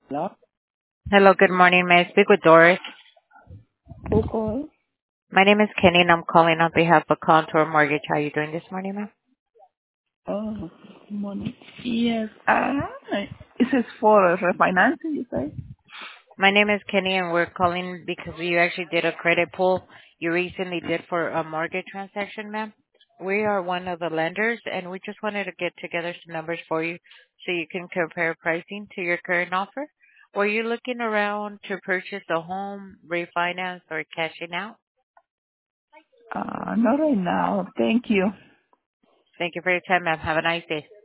Hello? Hello, good morning. May I speak with Doris? Who called? My name is Kenny, and I'm calling on behalf of Contour Mortgage. How are you doing this morning, ma'am? Oh, money. Yes. It says for refinancing, you say? My name is Kenny, and we're calling because you actually did a credit pull you recently did for a mortgage transaction, ma'am. We are one of the lenders, and we just wanted to get together some numbers for you so you can compare pricing to your current offer. Were you looking around to purchase a home, refinance, or cashing out? Not right now. Thank you. Thank you for your time, ma'am. Have a nice day.